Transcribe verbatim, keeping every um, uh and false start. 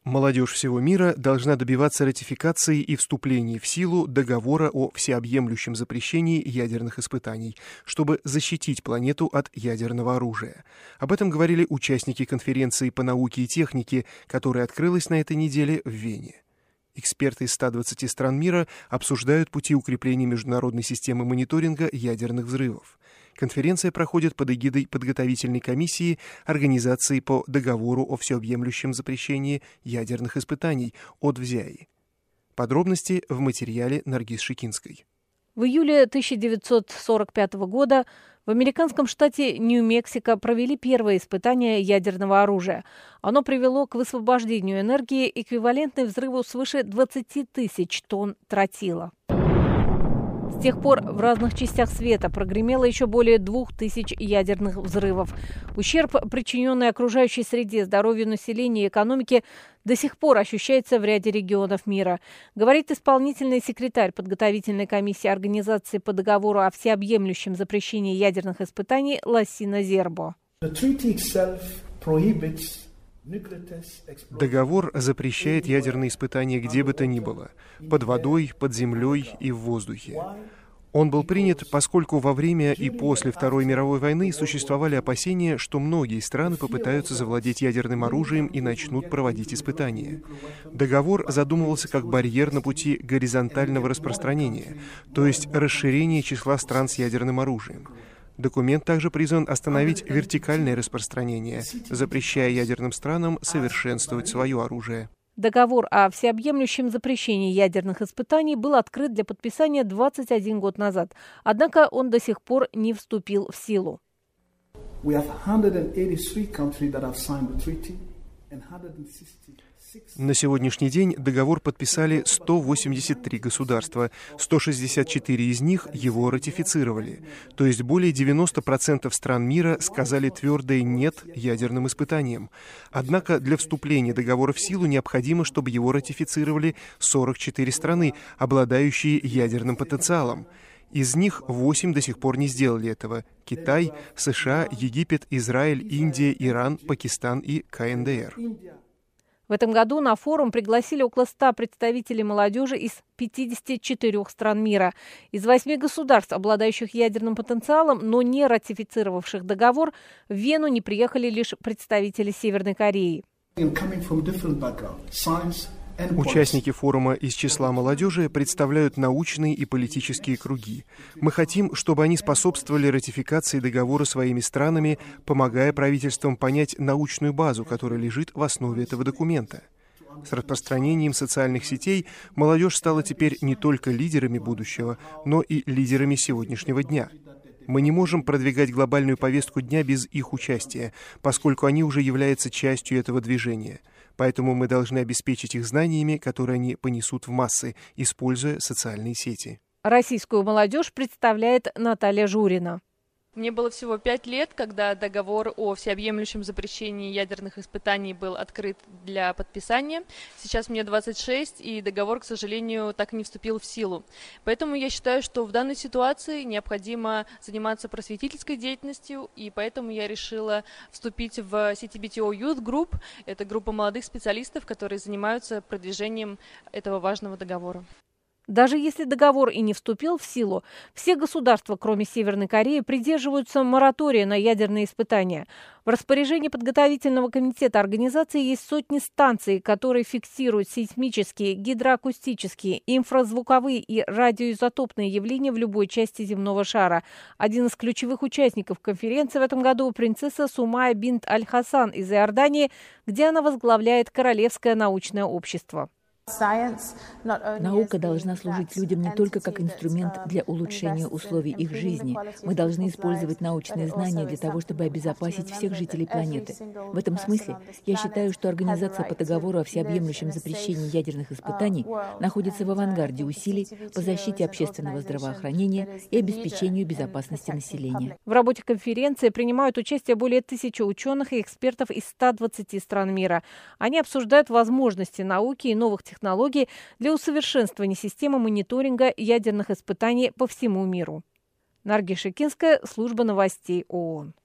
Молодежь всего мира должна добиваться ратификации и вступления в силу договора о всеобъемлющем запрещении ядерных испытаний, чтобы защитить планету от ядерного оружия. Об этом говорили участники конференции по науке и технике, которая открылась на этой неделе в Вене. Эксперты из ста двадцати стран мира обсуждают пути укрепления международной системы мониторинга ядерных взрывов. Конференция проходит под эгидой подготовительной комиссии Организации по договору о всеобъемлющем запрещении ядерных испытаний от ВЗЯИ. Подробности в материале Наргиз Шикинской. В июле тысяча девятьсот сорок пятого года в американском штате Нью-Мексико провели первое испытание ядерного оружия. Оно привело к высвобождению энергии, эквивалентной взрыву свыше двадцати тысяч тонн тротила. С тех пор в разных частях света прогремело еще более двух тысяч ядерных взрывов. Ущерб, причиненный окружающей среде, здоровью населения и экономике, до сих пор ощущается в ряде регионов мира, говорит исполнительный секретарь подготовительной комиссии Организации по договору о всеобъемлющем запрещении ядерных испытаний Ласина Зербо. Договор запрещает ядерные испытания где бы то ни было – под водой, под землей и в воздухе. Он был принят, поскольку во время и после Второй мировой войны существовали опасения, что многие страны попытаются завладеть ядерным оружием и начнут проводить испытания. Договор задумывался как барьер на пути горизонтального распространения, то есть расширения числа стран с ядерным оружием. Документ также призван остановить вертикальное распространение, запрещая ядерным странам совершенствовать свое оружие. Договор о всеобъемлющем запрещении ядерных испытаний был открыт для подписания двадцать один год назад, однако он до сих пор не вступил в силу. На сегодняшний день договор подписали сто восемьдесят три государства, сто шестьдесят четыре из них его ратифицировали. То есть более девяноста процентов стран мира сказали твердое «нет» ядерным испытаниям. Однако для вступления договора в силу необходимо, чтобы его ратифицировали сорок четыре страны, обладающие ядерным потенциалом. Из них восемь до сих пор не сделали этого: Китай, США, Египет, Израиль, Индия, Иран, Пакистан и ка эн дэ эр. В этом году на форум пригласили около ста представителей молодежи из пятидесяти четырёх стран мира. Из восьми государств, обладающих ядерным потенциалом, но не ратифицировавших договор, в Вену не приехали лишь представители Северной Кореи. Участники форума из числа молодежи представляют научные и политические круги. Мы хотим, чтобы они способствовали ратификации договора своими странами, помогая правительствам понять научную базу, которая лежит в основе этого документа. С распространением социальных сетей молодежь стала теперь не только лидерами будущего, но и лидерами сегодняшнего дня. Мы не можем продвигать глобальную повестку дня без их участия, поскольку они уже являются частью этого движения. Поэтому мы должны обеспечить их знаниями, которые они понесут в массы, используя социальные сети. Российскую молодежь представляет Наталья Журина. Мне было всего пять лет, когда договор о всеобъемлющем запрещении ядерных испытаний был открыт для подписания. Сейчас мне двадцать шесть, и договор, к сожалению, так и не вступил в силу. Поэтому я считаю, что в данной ситуации необходимо заниматься просветительской деятельностью, и поэтому я решила вступить в си ти би ти о Youth Group. Это группа молодых специалистов, которые занимаются продвижением этого важного договора. Даже если договор и не вступил в силу, все государства, кроме Северной Кореи, придерживаются моратория на ядерные испытания. В распоряжении подготовительного комитета организации есть сотни станций, которые фиксируют сейсмические, гидроакустические, инфразвуковые и радиоизотопные явления в любой части земного шара. Один из ключевых участников конференции в этом году – принцесса Сумая бинт Аль-Хасан из Иордании, где она возглавляет Королевское научное общество. Наука должна служить людям не только как инструмент для улучшения условий их жизни. Мы должны использовать научные знания для того, чтобы обезопасить всех жителей планеты. В этом смысле я считаю, что Организация по договору о всеобъемлющем запрещении ядерных испытаний находится в авангарде усилий по защите общественного здравоохранения и обеспечению безопасности населения. В работе конференции принимают участие более тысячи ученых и экспертов из ста двадцати стран мира. Они обсуждают возможности науки и новых технологий технологий для усовершенствования системы мониторинга ядерных испытаний по всему миру. Наргиз Шикинская, служба новостей ООН.